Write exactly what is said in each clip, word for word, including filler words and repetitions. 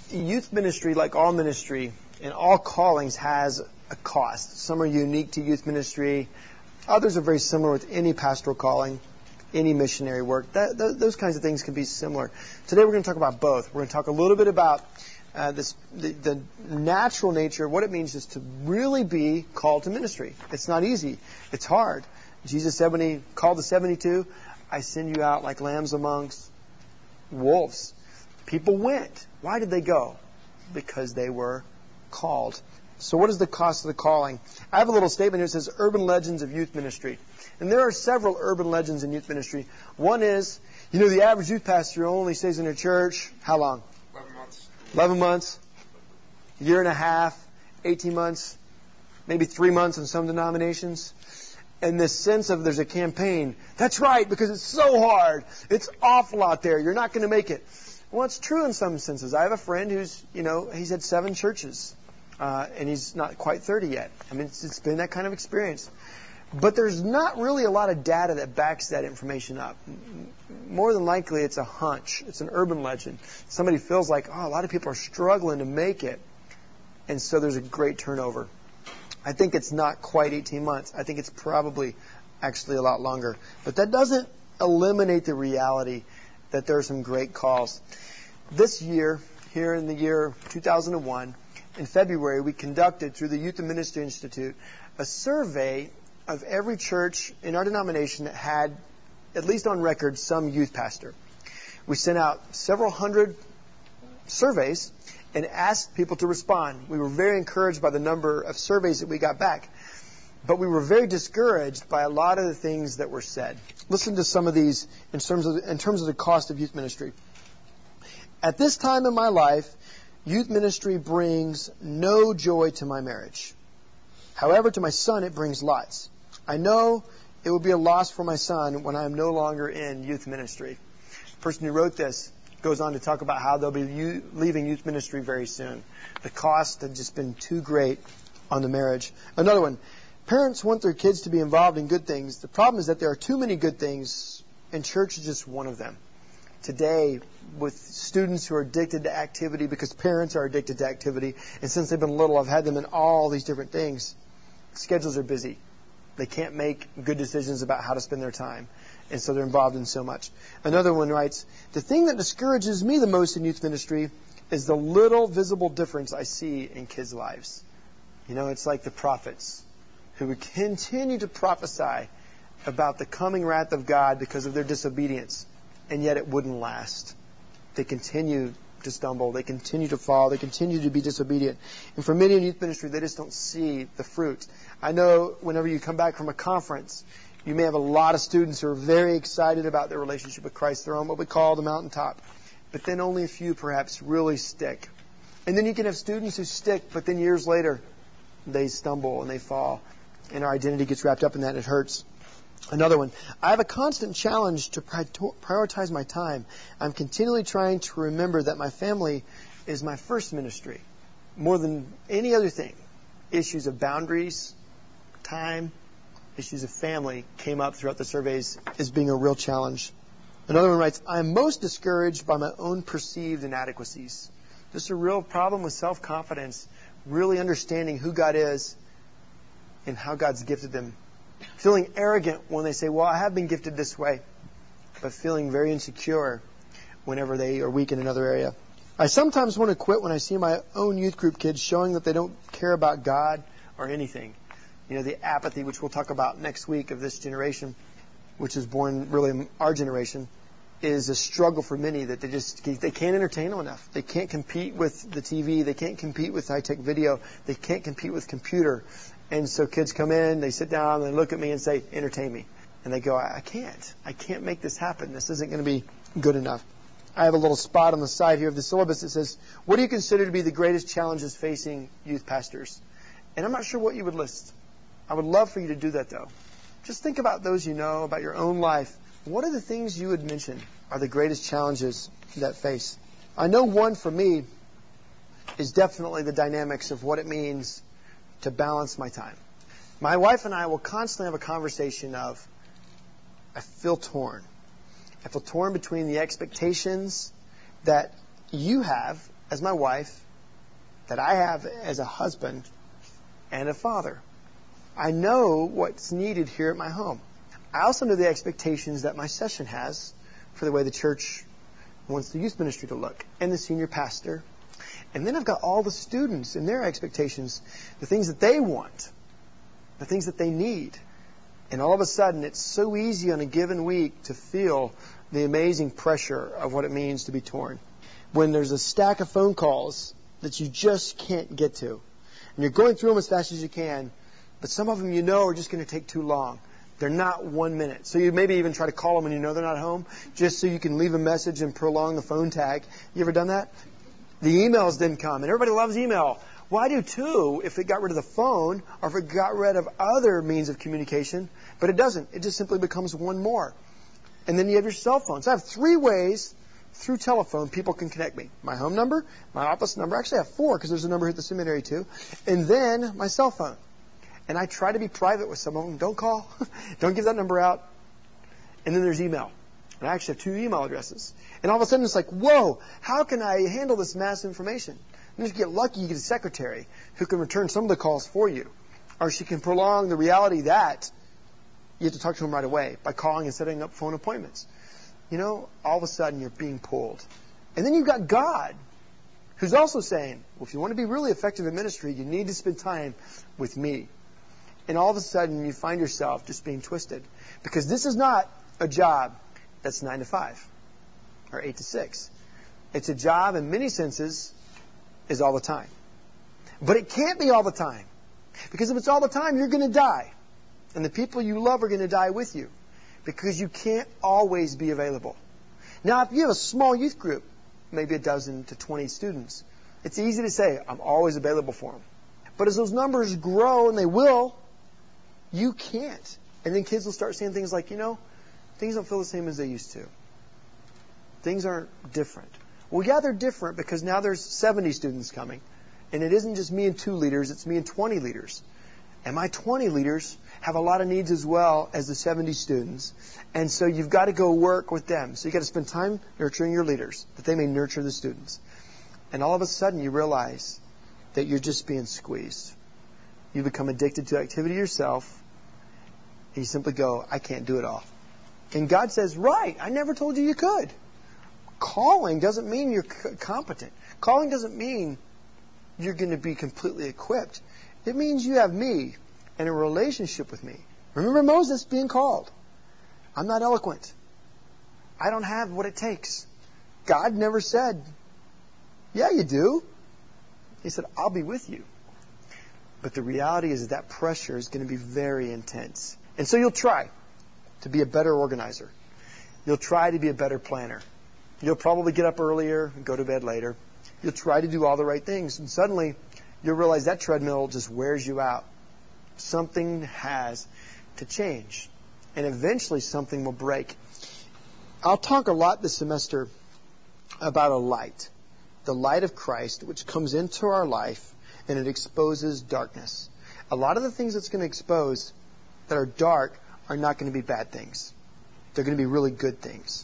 Youth ministry, like all ministry and all callings, has a cost. Some are unique to youth ministry. Others are very similar with any pastoral calling, any missionary work. That, th- those kinds of things can be similar. Today we're going to talk about both. We're going to talk a little bit about uh, this, the, the natural nature, what it means is to really be called to ministry. It's not easy. It's hard. Jesus said when He called the seventy-two, I send you out like lambs amongst wolves. People went. Why did they go? Because they were called. So what is the cost of the calling? I have a little statement here that says Urban Legends of Youth Ministry. And there are several urban legends in youth ministry. One is, you know, the average youth pastor only stays in a church, how long? eleven months. eleven months, a year and a half, eighteen months, maybe three months in some denominations. And this sense of there's a campaign. That's right, because it's so hard. It's awful out there. You're not going to make it. Well, it's true in some senses. I have a friend who's, you know, he's had seven churches. Uh, and he's not quite thirty yet. I mean, it's, it's been that kind of experience. But there's not really a lot of data that backs that information up. More than likely, it's a hunch. It's an urban legend. Somebody feels like, oh, a lot of people are struggling to make it. And so there's a great turnover. I think it's not quite eighteen months. I think it's probably actually a lot longer. But that doesn't eliminate the reality that there are some great calls. This year, here in the year two thousand one, in February, we conducted through the Youth and Ministry Institute a survey of every church in our denomination that had, at least on record, some youth pastor. We sent out several hundred surveys and asked people to respond. We were very encouraged by the number of surveys that we got back. But we were very discouraged by a lot of the things that were said. Listen to some of these in terms of, in terms of the cost of youth ministry. At this time in my life, youth ministry brings no joy to my marriage. However, to my son, it brings lots. I know it will be a loss for my son when I am no longer in youth ministry. The person who wrote this goes on to talk about how they'll be u- leaving youth ministry very soon. The cost had just been too great on the marriage. Another one. Parents want their kids to be involved in good things. The problem is that there are too many good things, and church is just one of them. Today, with students who are addicted to activity because parents are addicted to activity, and since they've been little, I've had them in all these different things. Schedules are busy. They can't make good decisions about how to spend their time, and so they're involved in so much. Another one writes, the thing that discourages me the most in youth ministry is the little visible difference I see in kids' lives. You know, it's like the prophets who would continue to prophesy about the coming wrath of God because of their disobedience. And yet it wouldn't last. They continue to stumble. They continue to fall. They continue to be disobedient. And for many in youth ministry, they just don't see the fruit. I know whenever you come back from a conference, you may have a lot of students who are very excited about their relationship with Christ. They're on what we call the mountaintop. But then only a few perhaps really stick. And then you can have students who stick, but then years later, they stumble and they fall. And our identity gets wrapped up in that and it hurts. Another one. I have a constant challenge to prioritize my time. I'm continually trying to remember that my family is my first ministry. More than any other thing, issues of boundaries, time, issues of family came up throughout the surveys as being a real challenge. Another one writes, I'm most discouraged by my own perceived inadequacies. Just a real problem with self-confidence, really understanding who God is and how God's gifted them. Feeling arrogant when they say, well, I have been gifted this way, but feeling very insecure whenever they are weak in another area. I sometimes want to quit when I see my own youth group kids showing that they don't care about God or anything. You know, the apathy, which we'll talk about next week, of this generation, which is born really in our generation, is a struggle for many that they just they can't entertain them enough. They can't compete with the T V. They can't compete with high-tech video. They can't compete with computer. And so kids come in, they sit down, they look at me and say, entertain me. And they go, I can't. I can't make this happen. This isn't going to be good enough. I have a little spot on the side here of the syllabus that says, what do you consider to be the greatest challenges facing youth pastors? And I'm not sure what you would list. I would love for you to do that, though. Just think about those you know, about your own life. What are the things you would mention are the greatest challenges that face? I know one for me is definitely the dynamics of what it means to balance my time. My wife and I will constantly have a conversation of, I feel torn. I feel torn between the expectations that you have as my wife, that I have as a husband and a father. I know what's needed here at my home. I also know the expectations that my session has for the way the church wants the youth ministry to look, and the senior pastor. And then I've got all the students and their expectations, the things that they want, the things that they need. And all of a sudden, it's so easy on a given week to feel the amazing pressure of what it means to be torn. When there's a stack of phone calls that you just can't get to, and you're going through them as fast as you can, but some of them you know are just going to take too long. They're not one minute. So you maybe even try to call them when you know they're not home, just so you can leave a message and prolong the phone tag. You ever done that? The emails didn't come, and everybody loves email. Well, I do too if it got rid of the phone or if it got rid of other means of communication, but it doesn't. It just simply becomes one more. And then you have your cell phone. So I have three ways through telephone people can connect me. My home number, my office number. Actually, I have four because there's a number here at the seminary too. And then my cell phone. And I try to be private with some of them. Don't call. Don't give that number out. And then there's email. And I actually have two email addresses. And all of a sudden it's like, whoa, how can I handle this mass information? And if you get lucky, you get a secretary who can return some of the calls for you. Or she can prolong the reality that you have to talk to them right away by calling and setting up phone appointments. You know, all of a sudden you're being pulled. And then you've got God, who's also saying, well, if you want to be really effective in ministry, you need to spend time with me. And all of a sudden you find yourself just being twisted. Because this is not a job that's nine to five or eight to six. It's a job in many senses is all the time. But it can't be all the time. Because if it's all the time, you're going to die. And the people you love are going to die with you. Because you can't always be available. Now, if you have a small youth group, maybe a dozen to twenty students, it's easy to say, I'm always available for them. But as those numbers grow, and they will, you can't. And then kids will start saying things like, you know, things don't feel the same as they used to. Things aren't different. Well, yeah, they're different because now there's seventy students coming. And it isn't just me and two leaders, it's me and twenty leaders. And my twenty leaders have a lot of needs as well as the seventy students. And so you've got to go work with them. So you've got to spend time nurturing your leaders, that they may nurture the students. And all of a sudden you realize that you're just being squeezed. You become addicted to activity yourself. And you simply go, I can't do it all. And God says, right, I never told you you could. Calling doesn't mean you're c- competent. Calling doesn't mean you're going to be completely equipped. It means you have me and a relationship with me. Remember Moses being called. I'm not eloquent. I don't have what it takes. God never said, yeah, you do. He said, I'll be with you. But the reality is that, that pressure is going to be very intense. And so you'll try to be a better organizer. You'll try to be a better planner. You'll probably get up earlier and go to bed later. You'll try to do all the right things. And suddenly you'll realize that treadmill just wears you out. Something has to change. And eventually something will break. I'll talk a lot this semester about a light. The light of Christ, which comes into our life and it exposes darkness. A lot of the things it's going to expose that are dark are not going to be bad things. They're going to be really good things.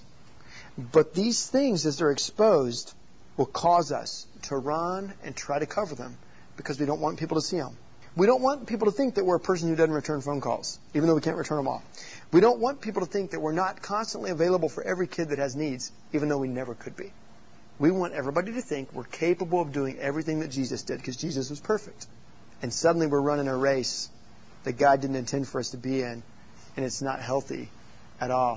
But these things, as they're exposed, will cause us to run and try to cover them because we don't want people to see them. We don't want people to think that we're a person who doesn't return phone calls, even though we can't return them all. We don't want people to think that we're not constantly available for every kid that has needs, even though we never could be. We want everybody to think we're capable of doing everything that Jesus did because Jesus was perfect. And suddenly we're running a race that God didn't intend for us to be in, and it's not healthy at all.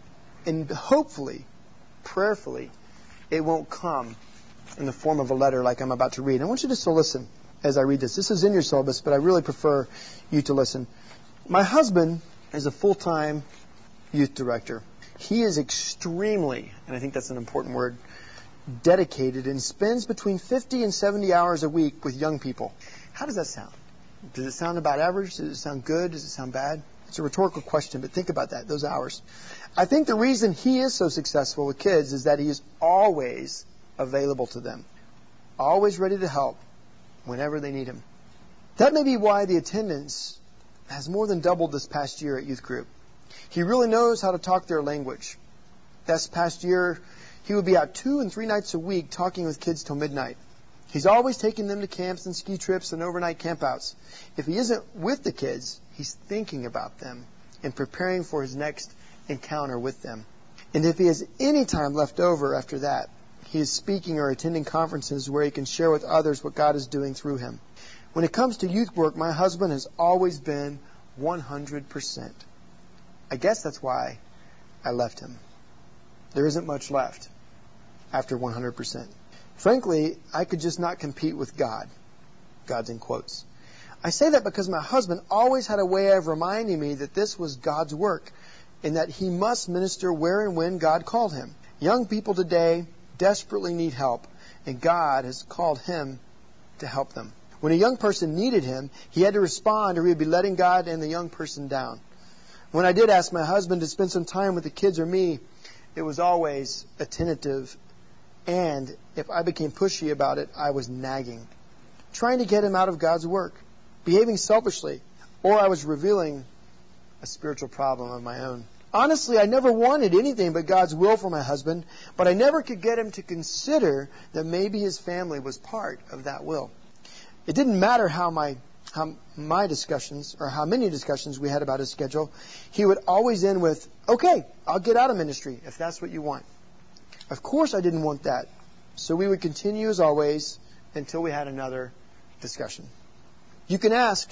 And hopefully, prayerfully, it won't come in the form of a letter like I'm about to read. I want you just to listen as I read this. This is in your syllabus, but I really prefer you to listen. My husband is a full-time youth director. He is extremely, and I think that's an important word, dedicated and spends between fifty and seventy hours a week with young people. How does that sound? Does it sound about average? Does it sound good? Does it sound bad? It's a rhetorical question, but think about that, those hours. I think the reason he is so successful with kids is that he is always available to them, always ready to help whenever they need him. That may be why the attendance has more than doubled this past year at youth group. He really knows how to talk their language. This past year, He would be out two and three nights a week talking with kids till midnight. He's always taking them to camps and ski trips and overnight campouts. If he isn't with the kids, he's thinking about them and preparing for his next encounter with them. And if he has any time left over after that, he is speaking or attending conferences where he can share with others what God is doing through him. When it comes to youth work, my husband has always been one hundred percent. I guess that's why I left him. There isn't much left after one hundred percent. Frankly, I could just not compete with God. God's in quotes. I say that because my husband always had a way of reminding me that this was God's work and that he must minister where and when God called him. Young people today desperately need help, and God has called him to help them. When a young person needed him, he had to respond or he would be letting God and the young person down. When I did ask my husband to spend some time with the kids or me, it was always a tentative, and if I became pushy about it, I was nagging, trying to get him out of God's work, behaving selfishly, or I was revealing a spiritual problem of my own. Honestly, I never wanted anything but God's will for my husband, but I never could get him to consider that maybe his family was part of that will. It didn't matter how my how my discussions or how many discussions we had about his schedule. He would always end with, "Okay, I'll get out of ministry if that's what you want." Of course I didn't want that. So we would continue as always until we had another discussion. You can ask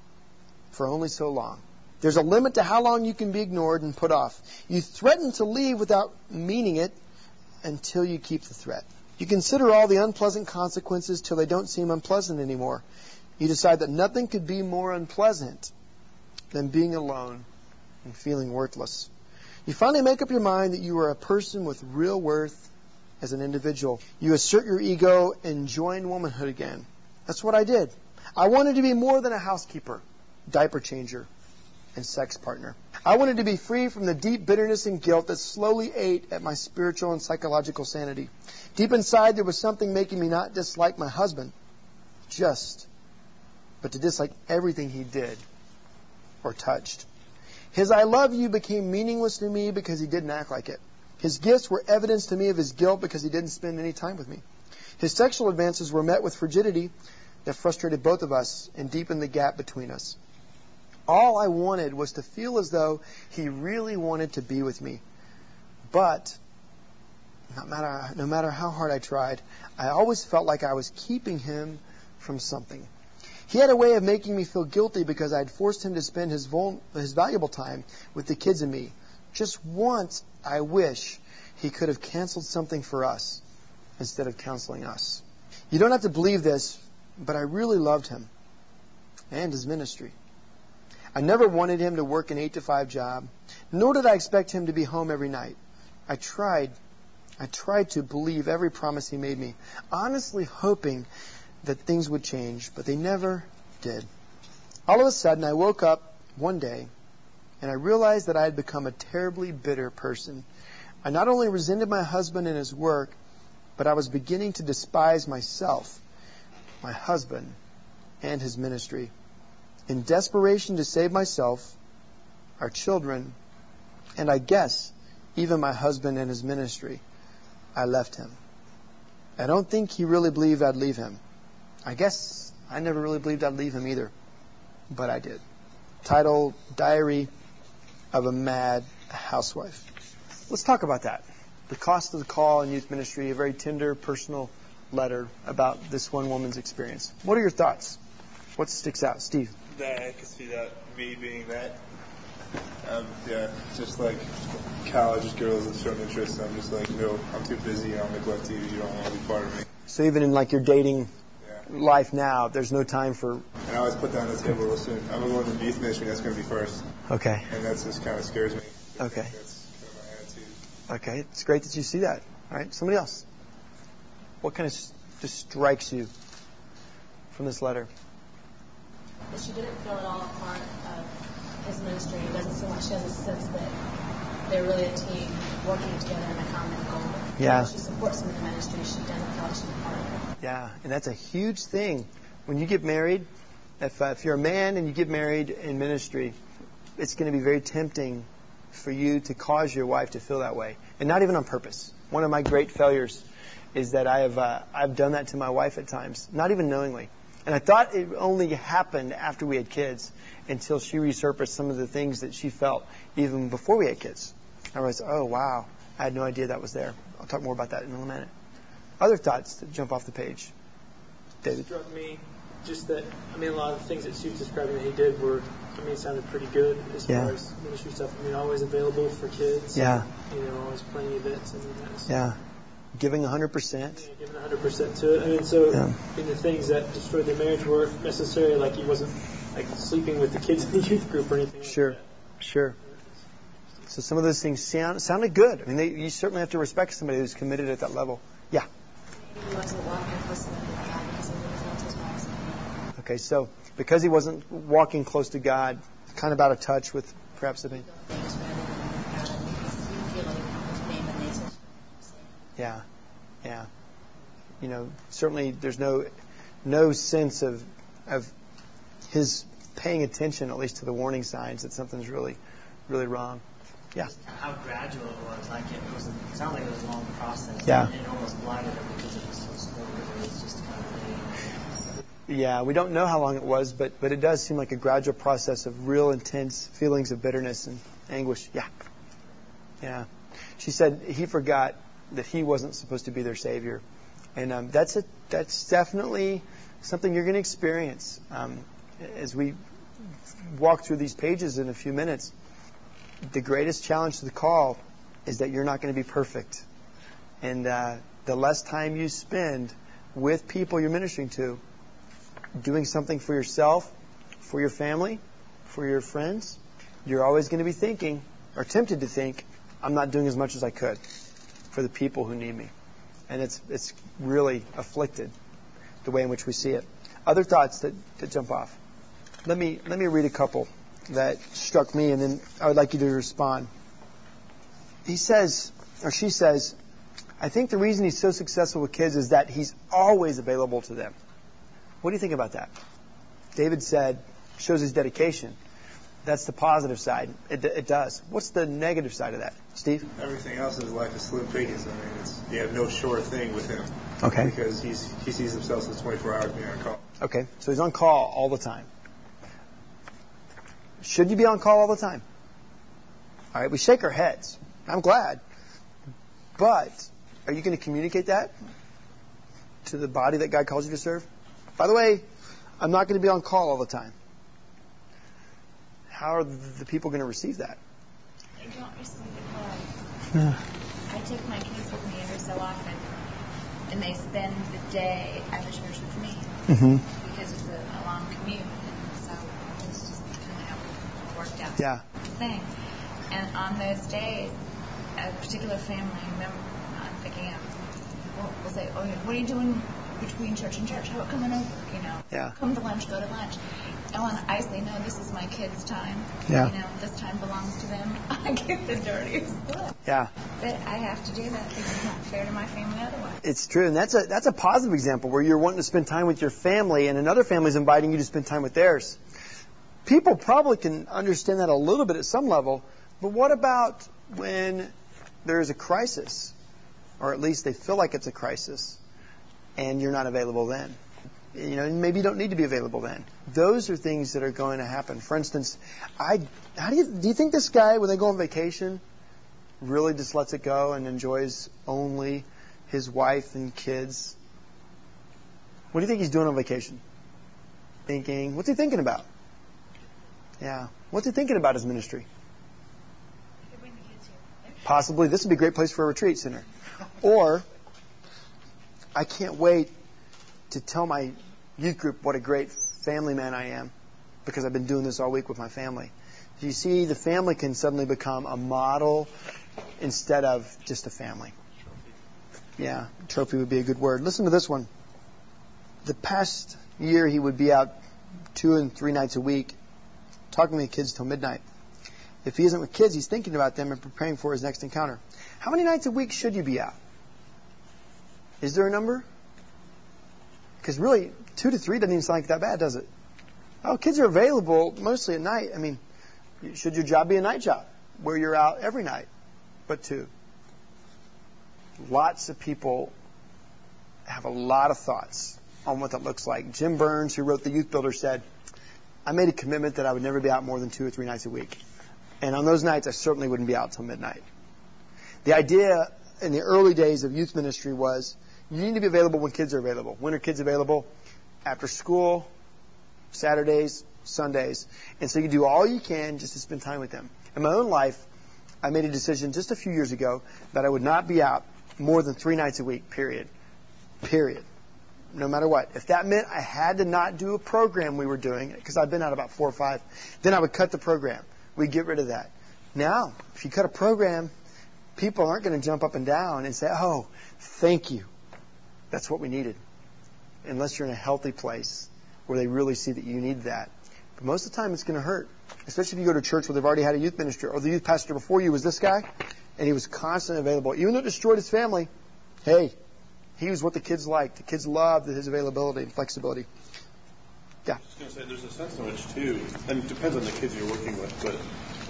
for only so long. There's a limit to how long you can be ignored and put off. You threaten to leave without meaning it until you keep the threat. You consider all the unpleasant consequences till they don't seem unpleasant anymore. You decide that nothing could be more unpleasant than being alone and feeling worthless. You finally make up your mind that you are a person with real worth as an individual. You assert your ego and join womanhood again. That's what I did. I wanted to be more than a housekeeper, diaper changer, and sex partner. I wanted to be free from the deep bitterness and guilt that slowly ate at my spiritual and psychological sanity. Deep inside, there was something making me not dislike my husband, just, but to dislike everything he did or touched. His "I love you" became meaningless to me because he didn't act like it. His gifts were evidence to me of his guilt because he didn't spend any time with me. His sexual advances were met with frigidity that frustrated both of us and deepened the gap between us. All I wanted was to feel as though he really wanted to be with me. But no matter, no matter how hard I tried, I always felt like I was keeping him from something. He had a way of making me feel guilty because I had forced him to spend his, vul- his valuable time with the kids and me. Just once, I wish he could have canceled something for us instead of counseling us. You don't have to believe this, but I really loved him and his ministry. I never wanted him to work an eight to five job, nor did I expect him to be home every night. I tried, I tried to believe every promise he made me, honestly hoping that things would change, but they never did. All of a sudden, I woke up one day, and I realized that I had become a terribly bitter person. I not only resented my husband and his work, but I was beginning to despise myself, my husband, and his ministry. In desperation to save myself, our children, and I guess even my husband and his ministry, I left him. I don't think he really believed I'd leave him. I guess I never really believed I'd leave him either, but I did. Title, Diary of a Mad Housewife. Let's talk about that. The cost of the call in youth ministry, a very tender, personal letter about this one woman's experience. What are your thoughts? What sticks out? Steve? That I can see that, me being that. Um, yeah, just like college girls that show interest, I'm just like, no, I'm too busy, I'll neglect you, you don't want to be part of me. So even in like your dating yeah. life now, there's no time for... And I always put down the table, listen, I'm going to go to the youth ministry, that's going to be first. Okay. And that just kind of scares me. Okay. That's kind of my attitude. Okay, it's great that you see that. All right, somebody else. What kind of just strikes you from this letter? But she didn't feel at all a part of his ministry. It doesn't seem like she has a sense that they're really a team working together in a common goal. Yeah. She supports him in the ministry. She doesn't feel like she's a part of it. Yeah, and that's a huge thing. When you get married, if, uh, if you're a man and you get married in ministry, it's going to be very tempting for you to cause your wife to feel that way. And not even on purpose. One of my great failures is that I have uh, I've done that to my wife at times, not even knowingly. And I thought it only happened after we had kids, until she resurfaced some of the things that she felt even before we had kids. I was, oh wow, I had no idea that was there. I'll talk more about that in a minute. Other thoughts that jump off the page, David? It struck me just that, I mean, a lot of the things that Steve's describing that he did were, I mean, it sounded pretty good as yeah. far as ministry stuff. I mean, always available for kids. Yeah. You know, always playing events. I mean, that's, yeah. Giving one hundred percent. Yeah, giving one hundred percent to it. I mean, so yeah. I mean, the things that destroyed their marriage weren't necessarily like he wasn't like sleeping with the kids in the youth group or anything like sure. that. Sure. So some of those things sound, sounded good. I mean, they, you certainly have to respect somebody who's committed at that level. Yeah. He wasn't walking close to God because he really felt his wife's pain. Okay, so because he wasn't walking close to God, kind of out of touch with perhaps the pain. Things rather than God, because you feel like his pain and they said, Yeah, yeah. You know, certainly there's no no sense of of his paying attention, at least to the warning signs that something's really, really wrong. Yeah. How gradual it was. Like it was. It sounded like it was a long process. Yeah. And it almost blinded him because it was so slow. It was just kind of. Yeah, we don't know how long it was, but but it does seem like a gradual process of real intense feelings of bitterness and anguish. Yeah. Yeah. She said he forgot that he wasn't supposed to be their Savior. And um, that's a, that's definitely something you're going to experience um, as we walk through these pages in a few minutes. The greatest challenge to the call is that you're not going to be perfect. And uh, the less time you spend with people you're ministering to, doing something for yourself, for your family, for your friends, you're always going to be thinking, or tempted to think, I'm not doing as much as I could for the people who need me. And it's it's really afflicted, the way in which we see it. Other thoughts that, that jump off. Let me let me read a couple that struck me, and then I would like you to respond. He says, or she says, I think the reason he's so successful with kids is that he's always available to them. What do you think about that? David said, shows his dedication. That's the positive side. It, it does. What's the negative side of that, Steve? Everything else in his life is slim pickings. I mean, it's, you have no sure thing with him. Okay. Because he's he sees himself as twenty-four hours being on call. Okay, so he's on call all the time. Should you be on call all the time? All right, we shake our heads. I'm glad. But are you going to communicate that to the body that God calls you to serve? By the way, I'm not going to be on call all the time. How are the people going to receive that? They don't receive it well. I take my kids with me every so often, and they spend the day at the church with me Mm-hmm. because it's a, a long commute, and so it's just kind of how we worked out Yeah. the thing. And on those days, a particular family member, I'm picking up, will, will say, "Oh, what are you doing between church and church? How about coming over? You know, Yeah. come to lunch, go to lunch." Oh, and I say, no, this is my kids' time. Yeah. You know, this time belongs to them. I get the dirtiest look. Yeah. But I have to do that because it's not fair to my family otherwise. It's true, and that's a that's a positive example where you're wanting to spend time with your family, and another family is inviting you to spend time with theirs. People probably can understand that a little bit at some level, but what about when there's a crisis, or at least they feel like it's a crisis, and you're not available then? You know, maybe you don't need to be available then. Those are things that are going to happen. For instance, I how do you do you think this guy, when they go on vacation, really just lets it go and enjoys only his wife and kids? What do you think he's doing on vacation? Thinking, what's he thinking about? Yeah. What's he thinking about his ministry? Bring the kids here. Possibly this would be a great place for a retreat center. Or, I can't wait to tell my youth group what a great family man I am because I've been doing this all week with my family. You see, the family can suddenly become a model instead of just a family. Yeah, trophy would be a good word. Listen to this one. The past year, he would be out two and three nights a week talking to the kids till midnight. If he isn't with kids, he's thinking about them and preparing for his next encounter. How many nights a week should you be out? Is there a number? Because really, two to three doesn't even sound like that bad, does it? Oh, kids are available mostly at night. I mean, should your job be a night job where you're out every night, but two? lots of people have a lot of thoughts on what that looks like. Jim Burns, who wrote The Youth Builder, said, I made a commitment that I would never be out more than two or three nights a week. And on those nights, I certainly wouldn't be out till midnight. The idea in the early days of youth ministry was you need to be available when kids are available. When are kids available? After school, Saturdays, Sundays. And so you do all you can just to spend time with them. In my own life, I made a decision just a few years ago that I would not be out more than three nights a week, period. Period. No matter what. If that meant I had to not do a program we were doing, because I've been out about four or five, then I would cut the program. We'd get rid of that. Now, if you cut a program, people aren't going to jump up and down and say, oh, thank you. That's what we needed. Unless you're in a healthy place where they really see that you need that. But most of the time it's going to hurt. Especially if you go to a church where they've already had a youth ministry, or the youth pastor before you was this guy, and he was constantly available. Even though it destroyed his family, hey, he was what the kids liked. The kids loved his availability and flexibility. Yeah. I was going to say, there's a sense in which, too, and it depends on the kids you're working with, but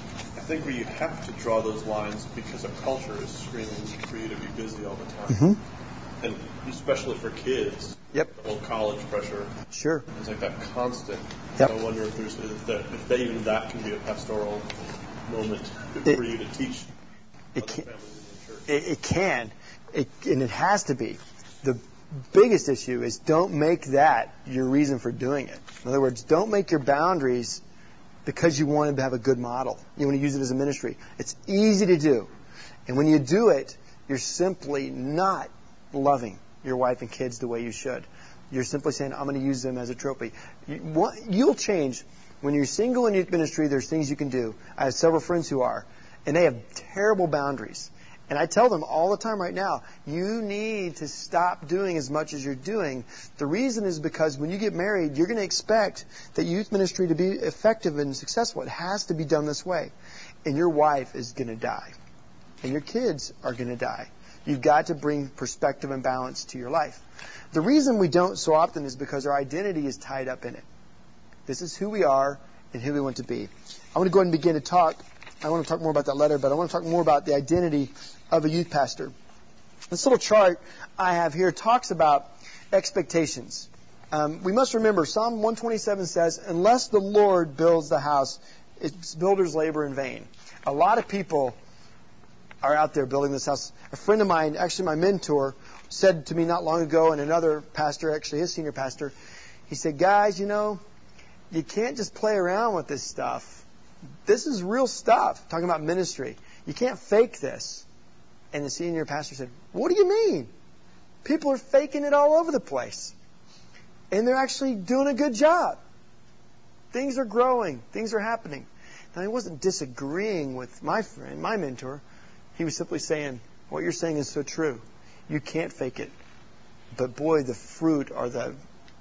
I think where you have to draw those lines because a culture is screaming for you to be busy all the time. Mm-hmm. And especially for kids. Yep. The whole college pressure. Sure. It's like that constant. Yep. I wonder if there's if, that, if they, even that can be a pastoral moment it, for you to teach it other can, families in the church. It, it can. It, and it has to be. The biggest issue is don't make that your reason for doing it. In other words, don't make your boundaries because you want to have a good model. You want to use it as a ministry. It's easy to do. And when you do it, you're simply not loving your wife and kids the way you should. You're simply saying, I'm going to use them as a trophy. You, what, you'll change. When you're single in youth ministry, there's things you can do. I have several friends who are, and they have terrible boundaries. And I tell them all the time right now, you need to stop doing as much as you're doing. The reason is because when you get married, you're going to expect that youth ministry to be effective and successful. It has to be done this way. And your wife is going to die. And your kids are going to die. You've got to bring perspective and balance to your life. The reason we don't so often is because our identity is tied up in it. This is who we are and who we want to be. I want to go ahead and begin to talk. I want to talk more about that letter, but I want to talk more about the identity of a youth pastor. This little chart I have here talks about expectations. Um, we must remember, Psalm one twenty-seven says, unless the Lord builds the house, its builders labor in vain. A lot of people are out there building this house. A friend of mine, actually my mentor, said to me not long ago, and another pastor, actually his senior pastor, he said, guys, you know, you can't just play around with this stuff. This is real stuff, talking about ministry. You can't fake this. And the senior pastor said, what do you mean? People are faking it all over the place. And they're actually doing a good job. Things are growing. Things are happening. Now, he wasn't disagreeing with my friend, my mentor. He was simply saying, what you're saying is so true. You can't fake it. But boy, the fruit or the, I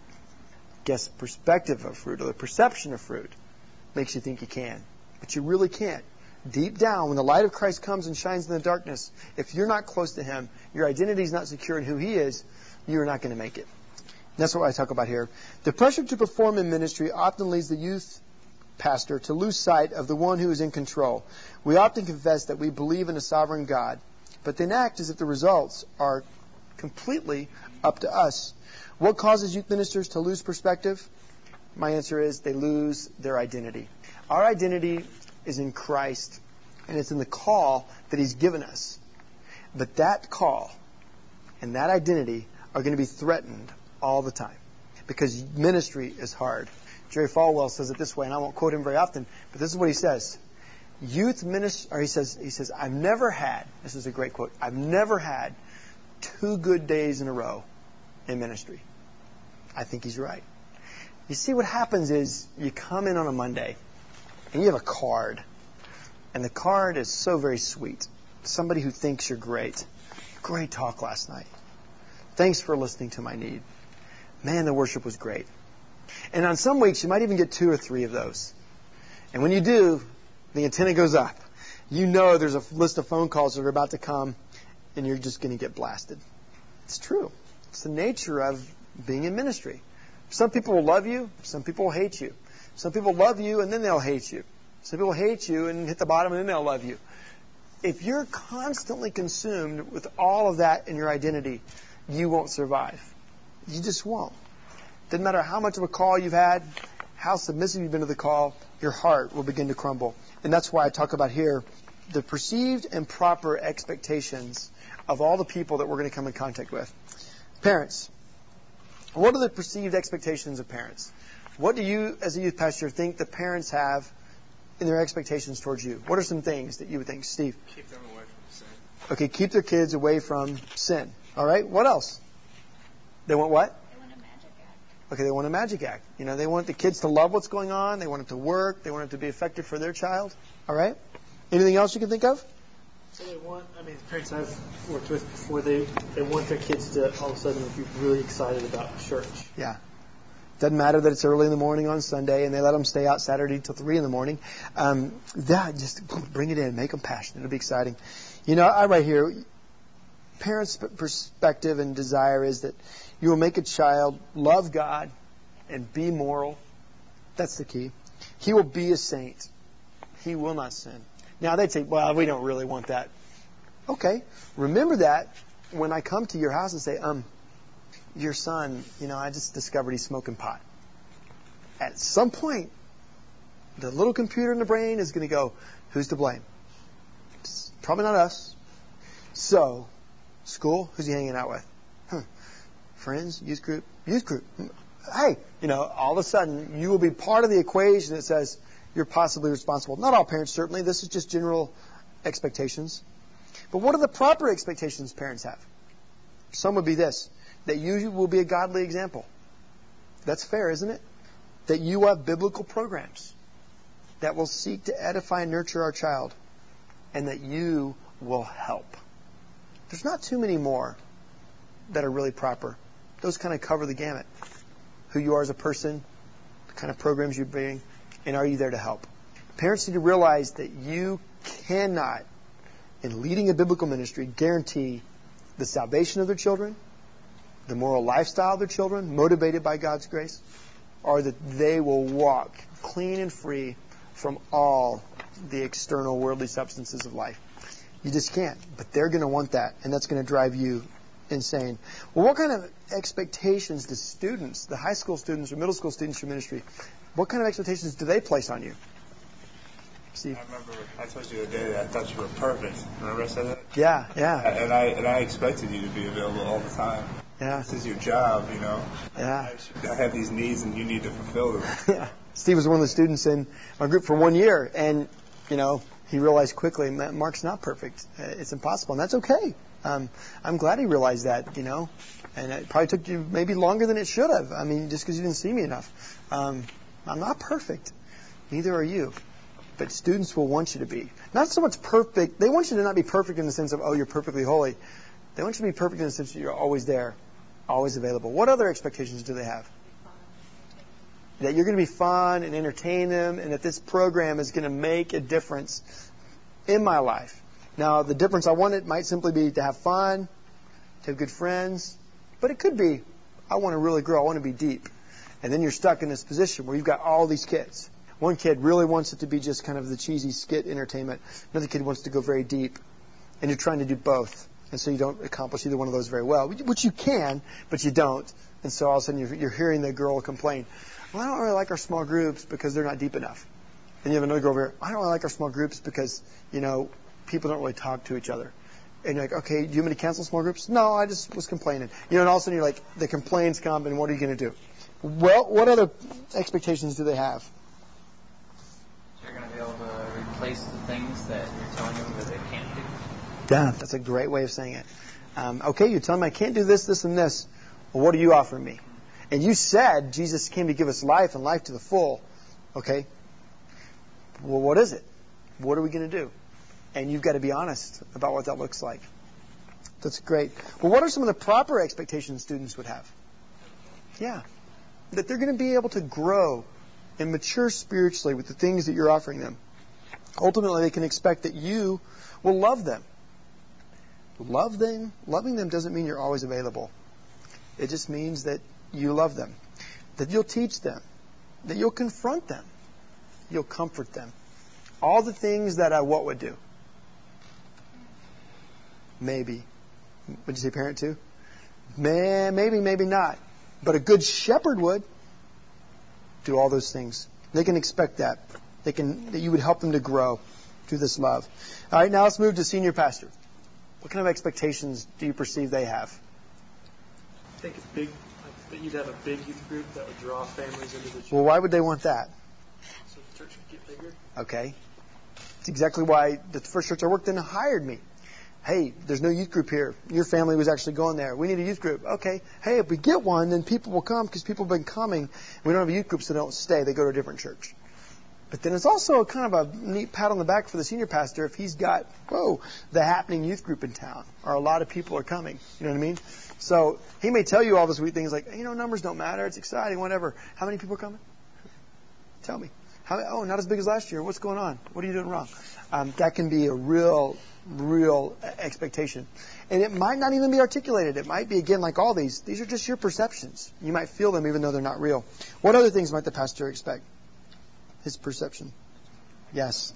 guess, perspective of fruit or the perception of fruit makes you think you can. But you really can't. Deep down, when the light of Christ comes and shines in the darkness, if you're not close to Him, your identity is not secure in who He is, you're not going to make it. And that's what I talk about here. The pressure to perform in ministry often leads the youth pastor to lose sight of the one who is in control. We often confess that we believe in a sovereign God, but then act as if the results are completely up to us. What causes youth ministers to lose perspective? My answer is they lose their identity. Our identity is in Christ, and it's in the call that He's given us. But that call and that identity are going to be threatened all the time because ministry is hard. Jerry Falwell says it this way, and I won't quote him very often, but this is what he says. Youth ministry, or he says, he says, I've never had, this is a great quote, I've never had two good days in a row in ministry. I think he's right. You see, what happens is you come in on a Monday, and you have a card. And the card is so very sweet. Somebody who thinks you're great. Great talk last night. Thanks for listening to my need. Man, the worship was great. And on some weeks, you might even get two or three of those. And when you do, the antenna goes up. You know there's a list of phone calls that are about to come, and you're just going to get blasted. It's true. It's the nature of being in ministry. Some people will love you. Some people will hate you. Some people love you and then they'll hate you. Some people hate you and hit the bottom and then they'll love you. If you're constantly consumed with all of that in your identity, you won't survive. You just won't. Doesn't matter how much of a call you've had, how submissive you've been to the call, your heart will begin to crumble. And that's why I talk about here the perceived and proper expectations of all the people that we're going to come in contact with. Parents. What are the perceived expectations of parents? What do you, as a youth pastor, think the parents have in their expectations towards you? What are some things that you would think? Steve? Keep them away from sin. Okay, keep their kids away from sin. All right, what else? They want what? They want a magic act. Okay, they want a magic act. You know, they want the kids to love what's going on. They want it to work. They want it to be effective for their child. All right? Anything else you can think of? So they want, I mean, parents I've worked with before, they, they want their kids to all of a sudden be really excited about church. Yeah. Doesn't matter that it's early in the morning on Sunday and they let them stay out Saturday till three in the morning. Um, that, just bring it in. Make them passionate. It'll be exciting. You know, I write here, parents' perspective and desire is that you will make a child love God and be moral. That's the key. He will be a saint. He will not sin. Now, they'd say, well, we don't really want that. Okay. Remember that when I come to your house and say, um, your son, you know, I just discovered he's smoking pot. At some point, the little computer in the brain is going to go, who's to blame? It's probably not us. So, school, who's he hanging out with? Huh. Friends, youth group, youth group. Hey, you know, all of a sudden, you will be part of the equation that says, you're possibly responsible. Not all parents, certainly. This is just general expectations. But what are the proper expectations parents have? Some would be this, that you will be a godly example. That's fair, isn't it? That you have biblical programs that will seek to edify and nurture our child, and that you will help. There's not too many more that are really proper. Those kind of cover the gamut. Who you are as a person, the kind of programs you bring, and are you there to help? Parents need to realize that you cannot, in leading a biblical ministry, guarantee the salvation of their children, the moral lifestyle of their children, motivated by God's grace, or that they will walk clean and free from all the external worldly substances of life. You just can't. But they're going to want that, and that's going to drive you insane. Well, what kind of expectations do students, the high school students or middle school students for ministry, what kind of expectations do they place on you? Steve? I remember I told you the day that I thought you were perfect. Remember I said that? Yeah, yeah. And I and I expected you to be available all the time. Yeah. This is your job, you know. Yeah. I have these needs and you need to fulfill them. Yeah. Steve was one of the students in my group for one year, and, you know, he realized quickly, Mark's not perfect. It's impossible, and that's okay. Um, I'm glad he realized that, you know, and it probably took you maybe longer than it should have. I mean, just because you didn't see me enough. Um, I'm not perfect. Neither are you. But students will want you to be. Not so much perfect. They want you to not be perfect in the sense of, oh, you're perfectly holy. They want you to be perfect in the sense that you're always there, always available. What other expectations do they have? That you're going to be fun and entertain them, and that this program is going to make a difference in my life. Now, the difference I want it might simply be to have fun, to have good friends, but it could be, I want to really grow, I want to be deep. And then you're stuck in this position where you've got all these kids. One kid really wants it to be just kind of the cheesy skit entertainment. Another kid wants to go very deep. And you're trying to do both. And so you don't accomplish either one of those very well, which you can, but you don't. And so all of a sudden you're, you're hearing the girl complain, well, I don't really like our small groups because they're not deep enough. And you have another girl over here, I don't really like our small groups because, you know, people don't really talk to each other. And you're like, okay, do you want me to cancel small groups? No, I just was complaining. You know, and all of a sudden you're like, the complaints come, and what are you going to do? Well, what other expectations do they have? You're going to be able to replace the things that you're telling them that they can't do. Yeah, that's a great way of saying it. Um, okay, you're telling me I can't do this, this, and this. Well, what are you offering me? And you said Jesus came to give us life and life to the full. Okay. Well, what is it? What are we going to do? And you've got to be honest about what that looks like. That's great. Well, what are some of the proper expectations students would have? Yeah. That they're going to be able to grow and mature spiritually with the things that you're offering them. Ultimately, they can expect that you will love them. Love them. Loving them doesn't mean you're always available. It just means that you love them. That you'll teach them. That you'll confront them. You'll comfort them. All the things that a what would do? Maybe. Would you say parent too? Man, maybe, maybe not. But a good shepherd would do all those things. They can expect that. They can, that you would help them to grow through this love. All right, now let's move to senior pastor. What kind of expectations do you perceive they have? I think a big, that you'd have a big youth group that would draw families into the church. Well, why would they want that? So the church would get bigger. Okay. It's exactly why the first church I worked in hired me. Hey, there's no youth group here. Your family was actually going there. We need a youth group. Okay. Hey, if we get one, then people will come because people have been coming. We don't have a youth group, so they don't stay. They go to a different church. But then it's also kind of a neat pat on the back for the senior pastor if he's got, whoa, the happening youth group in town, or a lot of people are coming. You know what I mean? So he may tell you all the sweet things like, you know, numbers don't matter. It's exciting, whatever. How many people are coming? Tell me. How, oh, not as big as last year. What's going on? What are you doing wrong? Um, that can be a real, real expectation. And it might not even be articulated. It might be, again, like all these. These are just your perceptions. You might feel them even though they're not real. What other things might the pastor expect? His perception. Yes.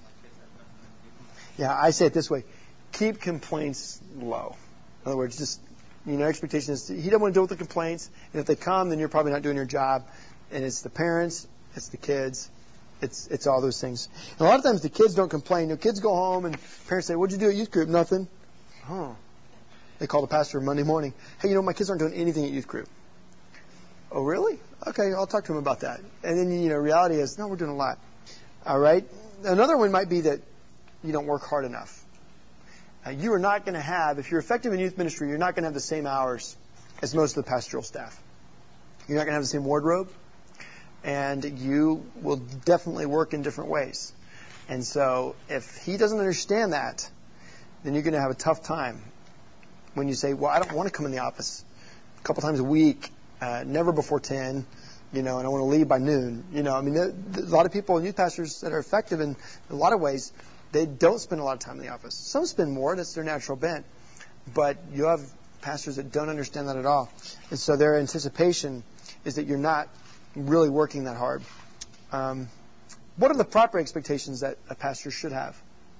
Yeah, I say it this way. Keep complaints low. In other words, just, you know, expectation is he doesn't want to deal with the complaints. And if they come, then you're probably not doing your job. And it's the parents, it's the kids, it's it's all those things. And a lot of times the kids don't complain. You know, kids go home and parents say, what'd you do at youth group? Nothing. Oh. They call the pastor Monday morning. Hey, you know, my kids aren't doing anything at youth group. Oh, really? Okay, I'll talk to him about that. And then, you know, reality is, no, we're doing a lot. All right? Another one might be that you don't work hard enough. Uh, you are not going to have, if you're effective in youth ministry, you're not going to have the same hours as most of the pastoral staff. You're not going to have the same wardrobe. And you will definitely work in different ways. And so if he doesn't understand that, then you're going to have a tough time when you say, well, I don't want to come in the office a couple times a week. Uh, never before ten, you know, and I want to leave by noon. You know, I mean, there, there, a lot of people, youth pastors that are effective in a lot of ways, they don't spend a lot of time in the office. Some spend more. That's their natural bent. But you have pastors that don't understand that at all. And so their anticipation is that you're not really working that hard. Um, what are the proper expectations that a pastor should have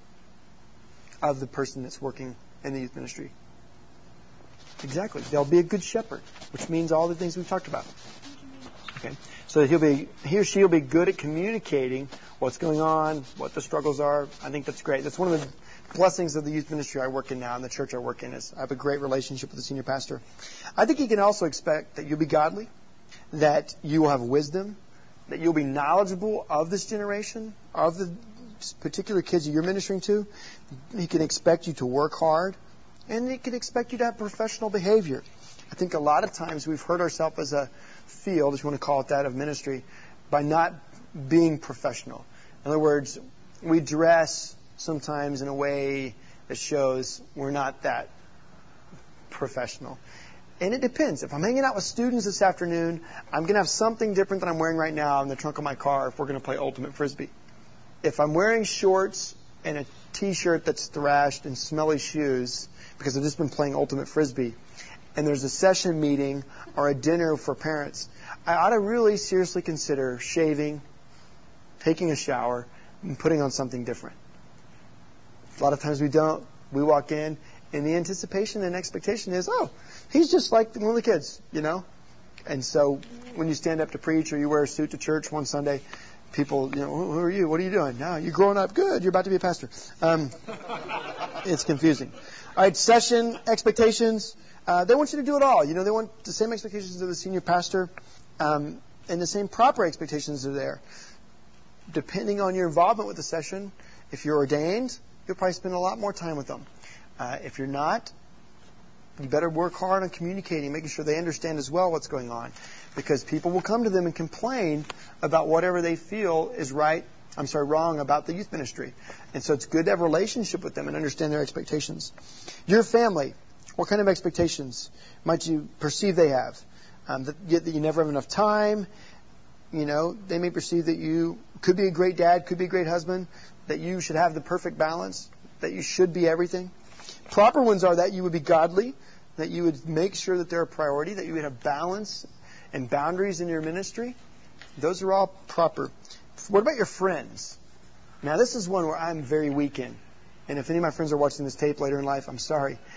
of the person that's working in the youth ministry? Exactly. They'll be a good shepherd, which means all the things we've talked about. Okay. So that he'll be, he or she will be good at communicating what's going on, what the struggles are. I think that's great. That's one of the blessings of the youth ministry I work in now and the church I work in is I have a great relationship with the senior pastor. I think he can also expect that you'll be godly, that you will have wisdom, that you'll be knowledgeable of this generation, of the particular kids that you're ministering to. He can expect you to work hard. And he can expect you to have professional behavior. I think a lot of times we've hurt ourselves as a field, if you want to call it that, of ministry, by not being professional. In other words, we dress sometimes in a way that shows we're not that professional. And it depends. If I'm hanging out with students this afternoon, I'm going to have something different than I'm wearing right now in the trunk of my car if we're going to play Ultimate Frisbee. If I'm wearing shorts and a T-shirt that's thrashed and smelly shoes because I've just been playing Ultimate Frisbee, and there's a session meeting or a dinner for parents, I ought to really seriously consider shaving, taking a shower, and putting on something different. A lot of times we don't. We walk in, and the anticipation and expectation is, oh, he's just like one of the kids, you know? And so when you stand up to preach or you wear a suit to church one Sunday, people, you know, who are you? What are you doing? No, you're growing up. Good. You're about to be a pastor. Um, it's confusing. All right, session expectations. Uh, they want you to do it all. You know, they want the same expectations of the senior pastor, um, and the same proper expectations are there. Depending on your involvement with the session, if you're ordained, you'll probably spend a lot more time with them. Uh, if you're not, you better work hard on communicating, making sure they understand as well what's going on. Because people will come to them and complain about whatever they feel is right, I'm sorry, wrong about the youth ministry. And so it's good to have a relationship with them and understand their expectations. Your family, what kind of expectations might you perceive they have? Um, that, that you never have enough time. You know, they may perceive that you could be a great dad, could be a great husband, that you should have the perfect balance, that you should be everything. Proper ones are that you would be godly, that you would make sure that they're a priority, that you would have balance and boundaries in your ministry. Those are all proper. What about your friends? Now, this is one where I'm very weak in. And if any of my friends are watching this tape later in life, I'm sorry.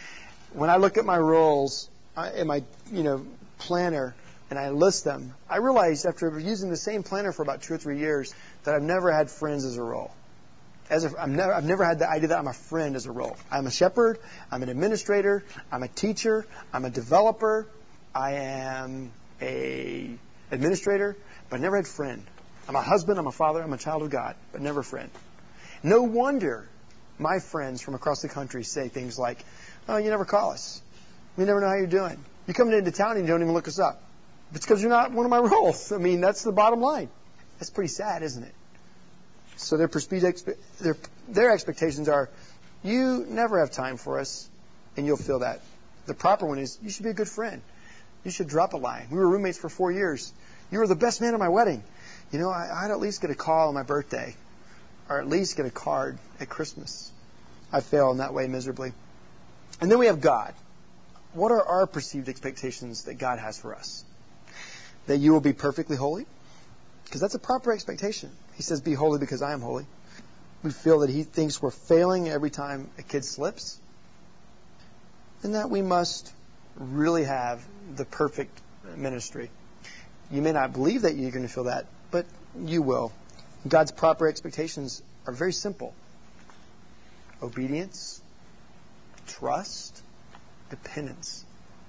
when I look at my roles uh, in my, you know, planner and I list them, I realize after using the same planner for about two or three years that I've never had friends as a role. As a, I'm never, I've never had the idea that I'm a friend as a role. I'm a shepherd. I'm an administrator. I'm a teacher. I'm a developer. I am a administrator, but I never had friend. I'm a husband. I'm a father. I'm a child of God, but never a friend. No wonder my friends from across the country say things like, "Oh, you never call us. We never know how you're doing. You come into town and you don't even look us up. It's because you're not one of my roles." I mean, that's the bottom line. That's pretty sad, isn't it? So their, their, their expectations are, you never have time for us, and you'll feel that. The proper one is, you should be a good friend. You should drop a line. We were roommates for four years. You were the best man at my wedding. You know, I, I'd at least get a call on my birthday, or at least get a card at Christmas. I fail in that way miserably. And then we have God. What are our perceived expectations that God has for us? That you will be perfectly holy? Because that's a proper expectation. He says, be holy because I am holy. We feel that he thinks we're failing every time a kid slips. And that we must really have the perfect ministry. You may not believe that you're going to feel that, but you will. God's proper expectations are very simple. Obedience, trust, dependence.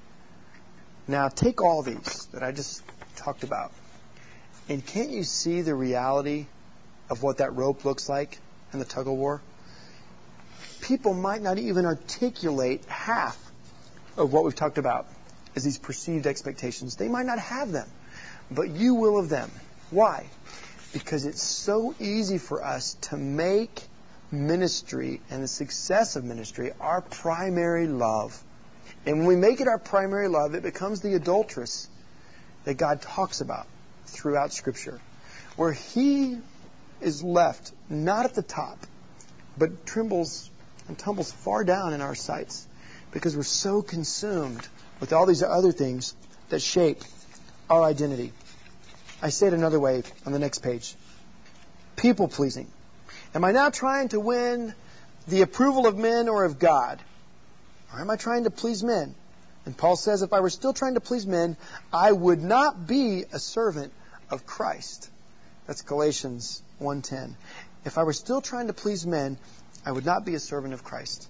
Now, take all these that I just talked about. And can't you see the reality of what that rope looks like in the tug of war? People might not even articulate half of what we've talked about as these perceived expectations. They might not have them, but you will of them. Why? Because it's so easy for us to make ministry and the success of ministry our primary love. And when we make it our primary love, it becomes the adulteress that God talks about throughout Scripture, where He is left not at the top, but trembles and tumbles far down in our sights because we're so consumed with all these other things that shape our identity. I say it another way on the next page. People pleasing. Am I now trying to win the approval of men or of God? Or am I trying to please men? And Paul says, if I were still trying to please men, I would not be a servant of Christ. That's Galatians one ten. If I were still trying to please men, I would not be a servant of Christ.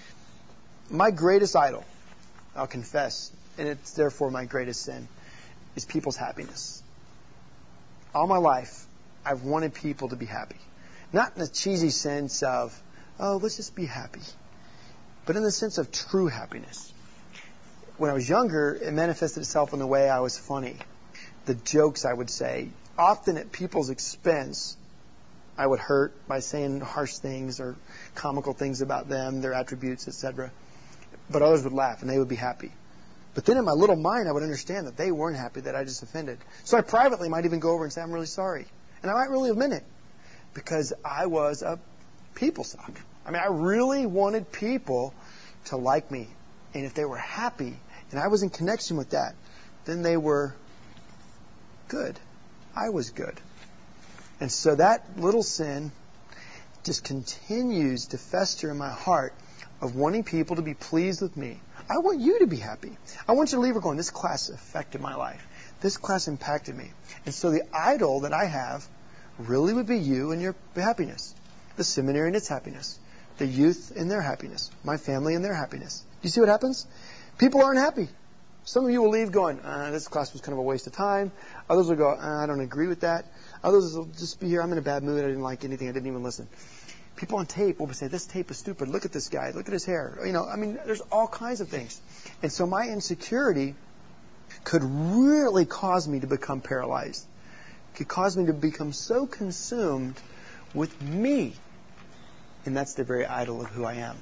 My greatest idol, I'll confess, and it's therefore my greatest sin, is people's happiness. All my life, I've wanted people to be happy. Not in the cheesy sense of, oh, let's just be happy, but in the sense of true happiness. When I was younger, it manifested itself in the way I was funny. The jokes I would say, often at people's expense, I would hurt by saying harsh things or comical things about them, their attributes, et cetera. But others would laugh and they would be happy. But then in my little mind, I would understand that they weren't happy, that I just offended. So I privately might even go over and say, I'm really sorry. And I might really have meant it because I was a people suck. I mean, I really wanted people to like me. And if they were happy and I was in connection with that, then they were good. I was good. And so that little sin just continues to fester in my heart of wanting people to be pleased with me. I want you to be happy. I want you to leave her going, this class affected my life. This class impacted me. And so the idol that I have really would be you and your happiness. The seminary and its happiness. The youth and their happiness. My family and their happiness. Do you see what happens? People aren't happy. Some of you will leave going, uh, this class was kind of a waste of time. Others will go, uh, I don't agree with that. Others will just be here, I'm in a bad mood, I didn't like anything, I didn't even listen. People on tape will say, this tape is stupid, look at this guy, look at his hair. You know, I mean, there's all kinds of things. And so my insecurity could really cause me to become paralyzed. It could cause me to become so consumed with me. And that's the very idol of who I am.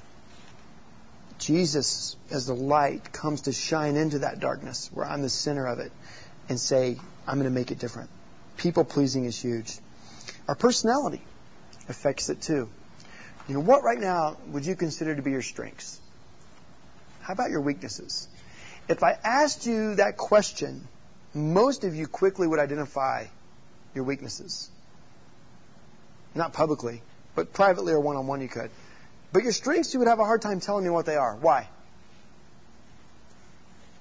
Jesus, as the light, comes to shine into that darkness where I'm the center of it and say, I'm going to make it different. People-pleasing is huge. Our personality affects it too. You know, what right now would you consider to be your strengths? How about your weaknesses? If I asked you that question, most of you quickly would identify your weaknesses. Not publicly, but privately or one-on-one you could. But your strengths, you would have a hard time telling me what they are. Why?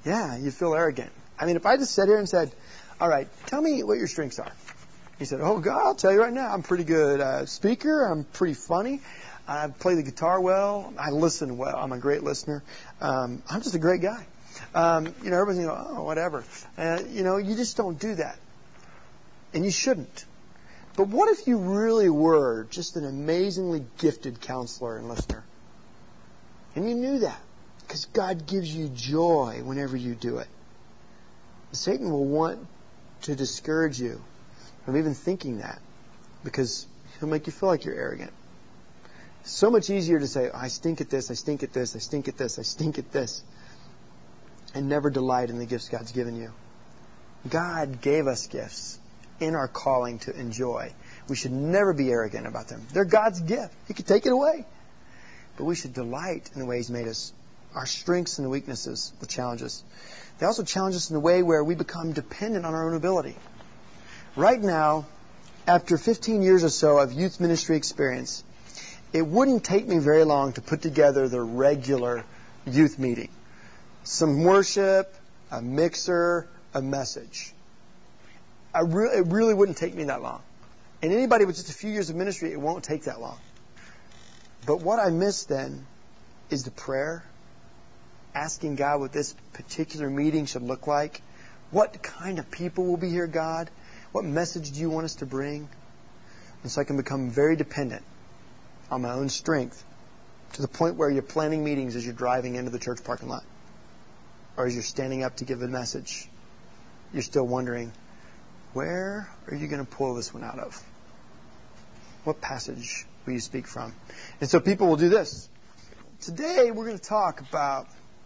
Yeah, you feel arrogant. I mean, if I just sat here and said, all right, tell me what your strengths are. He said, oh, God, I'll tell you right now, I'm pretty good uh, speaker. I'm pretty funny. I play the guitar well. I listen well. I'm a great listener. Um, I'm just a great guy. Um, you know, everybody's going, oh, whatever. Uh, you know, you just don't do that. And you shouldn't. But what if you really were just an amazingly gifted counselor and listener? And you knew that. Because God gives you joy whenever you do it. Satan will want to discourage you from even thinking that. Because he'll make you feel like you're arrogant. It's so much easier to say, I stink at this, I stink at this, I stink at this, I stink at this. And never delight in the gifts God's given you. God gave us gifts in our calling to enjoy. We should never be arrogant about them. They're God's gift. He could take it away. But we should delight in the way He's made us. Our strengths and weaknesses, the challenges. They also challenge us in a way where we become dependent on our own ability. Right now, after fifteen years or so of youth ministry experience, it wouldn't take me very long to put together the regular youth meeting. Some worship, a mixer, a message. I re- it really wouldn't take me that long. And anybody with just a few years of ministry, it won't take that long. But what I miss then is the prayer, asking God what this particular meeting should look like. What kind of people will be here, God? What message do you want us to bring? And so I can become very dependent on my own strength to the point where you're planning meetings as you're driving into the church parking lot. Or as you're standing up to give a message, you're still wondering, where are you going to pull this one out of? What passage will you speak from? And so people will do this. Today we're going to talk about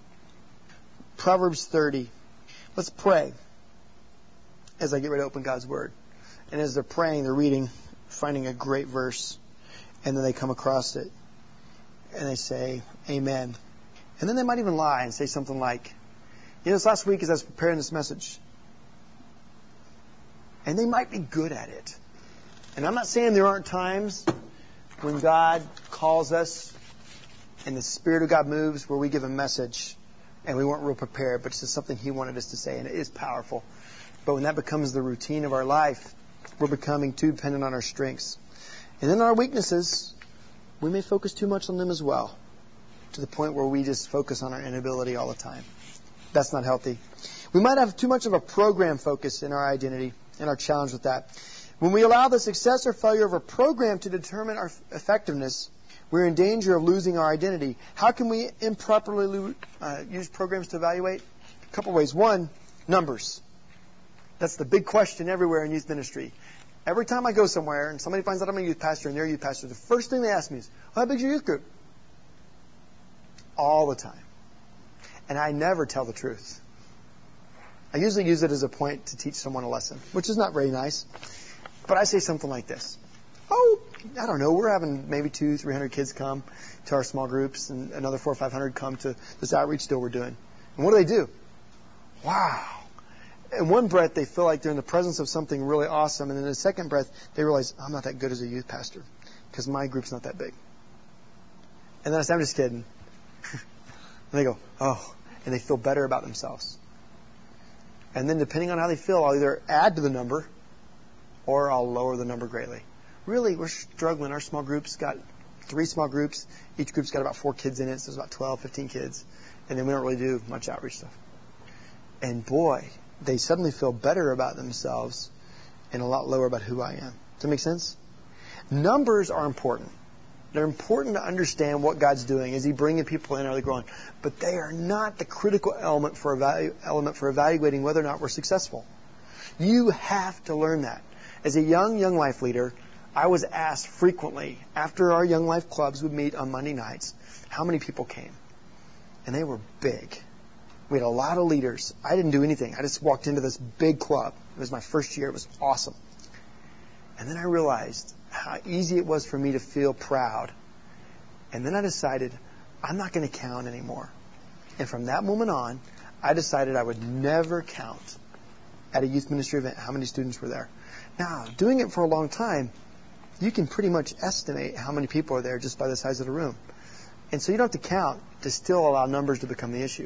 Proverbs thirty. Let's pray as I get ready to open God's Word. And as they're praying, they're reading, finding a great verse, and then they come across it, and they say, Amen. And then they might even lie and say something like, you know, this last week as I was preparing this message, and they might be good at it. And I'm not saying there aren't times when God calls us and the Spirit of God moves where we give a message and we weren't real prepared, but it's just something He wanted us to say, and it is powerful. But when that becomes the routine of our life, we're becoming too dependent on our strengths. And then our weaknesses, we may focus too much on them as well, to the point where we just focus on our inability all the time. That's not healthy. We might have too much of a program focus in our identity and our challenge with that. When we allow the success or failure of a program to determine our effectiveness, we're in danger of losing our identity. How can we improperly uh, use programs to evaluate? A couple ways. One, numbers. That's the big question everywhere in youth ministry. Every time I go somewhere and somebody finds out I'm a youth pastor and they're a youth pastor, the first thing they ask me is, oh, how big's your youth group? All the time. And I never tell the truth. I usually use it as a point to teach someone a lesson, which is not very nice. But I say something like this. Oh, I don't know, we're having maybe two, three hundred kids come to our small groups and another four or five hundred come to this outreach deal we're doing. And what do they do? Wow. In one breath, they feel like they're in the presence of something really awesome. And in the second breath, they realize, I'm not that good as a youth pastor because my group's not that big. And then I say, I'm just kidding. And they go, oh, and they feel better about themselves. And then depending on how they feel, I'll either add to the number or I'll lower the number greatly. Really, we're struggling. Our small group's got three small groups. Each group's got about four kids in it, so there's about twelve, fifteen kids. And then we don't really do much outreach stuff. And boy, they suddenly feel better about themselves and a lot lower about who I am. Does that make sense? Numbers are important. They're important to understand what God's doing. Is He bringing people in? Are they growing? But they are not the critical element for evalu- element for evaluating whether or not we're successful. You have to learn that. As a young, young life leader, I was asked frequently, after our young life clubs would meet on Monday nights, how many people came. And they were big. We had a lot of leaders. I didn't do anything. I just walked into this big club. It was my first year. It was awesome. And then I realized how easy it was for me to feel proud. And then I decided, I'm not going to count anymore. And from that moment on, I decided I would never count at a youth ministry event how many students were there. Now, doing it for a long time, you can pretty much estimate how many people are there just by the size of the room. And so you don't have to count to still allow numbers to become the issue.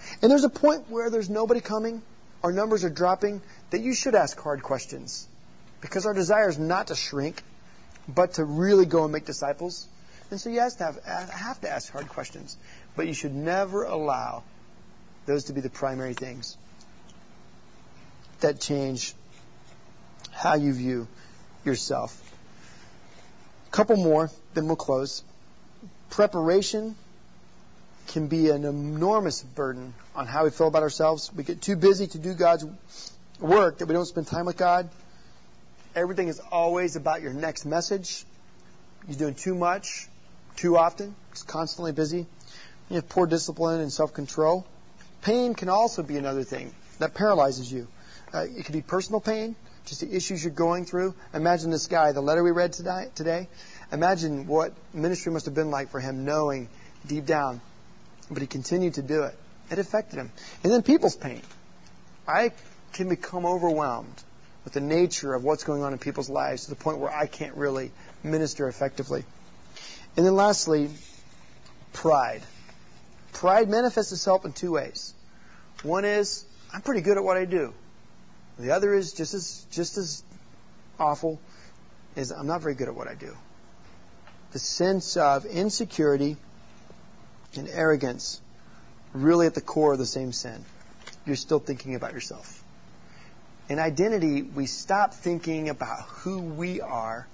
And there's a point where there's nobody coming, our numbers are dropping, that you should ask hard questions. Because our desire is not to shrink, but to really go and make disciples. And so you have to, have, have to ask hard questions. But you should never allow those to be the primary things that change how you view yourself. A couple more, then we'll close. Preparation can be an enormous burden on how we feel about ourselves. We get too busy to do God's work that we don't spend time with God. Everything is always about your next message. You're doing too much, too often. It's constantly busy. You have poor discipline and self-control. Pain can also be another thing that paralyzes you. Uh, it could be personal pain, just the issues you're going through. Imagine this guy, the letter we read today. today. Imagine what ministry must have been like for him, knowing deep down. But he continued to do it. It affected him. And then people's pain. I can become overwhelmed with the nature of what's going on in people's lives to the point where I can't really minister effectively. And then lastly, pride. Pride manifests itself in two ways. One is, I'm pretty good at what I do. The other is just as just as awful, is I'm not very good at what I do. The sense of insecurity and arrogance really at the core of the same sin. You're still thinking about yourself. In identity, we stop thinking about who we are,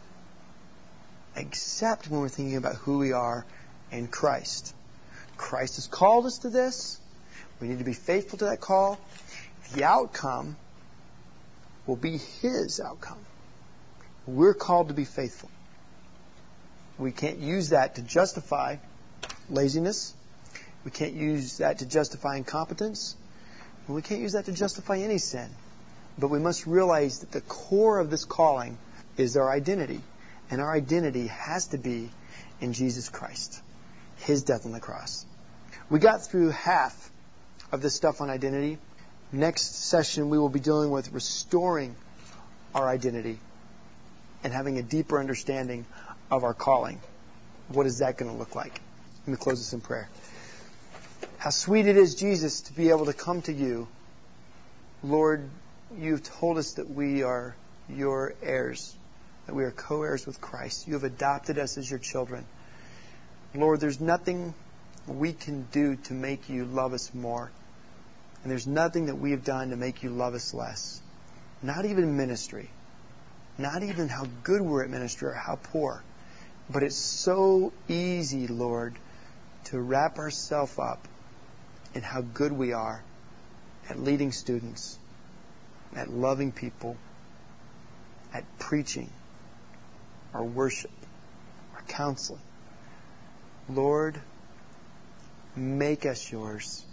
except when we're thinking about who we are in Christ. Christ has called us to this. We need to be faithful to that call. The outcome will be His outcome. We're called to be faithful. We can't use that to justify laziness. We can't use that to justify incompetence. And we can't use that to justify any sin. But we must realize that the core of this calling is our identity. And our identity has to be in Jesus Christ. His death on the cross. We got through half of this stuff on identity. Next session we will be dealing with restoring our identity and having a deeper understanding of our calling. What is that going to look like? Let me close this in prayer. How sweet it is, Jesus, to be able to come to you. Lord, you've told us that we are your heirs, that we are co-heirs with Christ. You have adopted us as your children. Lord, there's nothing we can do to make you love us more. And there's nothing that we have done to make you love us less. Not even ministry. Not even how good we're at ministry or how poor. But it's so easy, Lord, to wrap ourselves up in how good we are at leading students, at loving people, at preaching, our worship, our counseling. Lord, make us yours.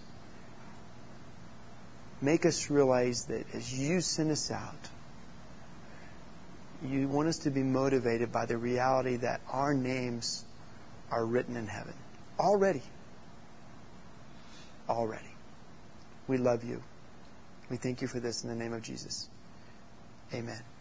Make us realize that as you send us out, you want us to be motivated by the reality that our names are written in heaven. Already. Already. We love you. We thank you for this in the name of Jesus. Amen.